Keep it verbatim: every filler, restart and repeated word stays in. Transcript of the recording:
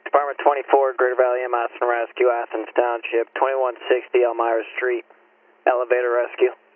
Department twenty-four, Greater Valley M. Aspen Rescue, Athens Township, twenty-one sixty Elmira Street, elevator rescue.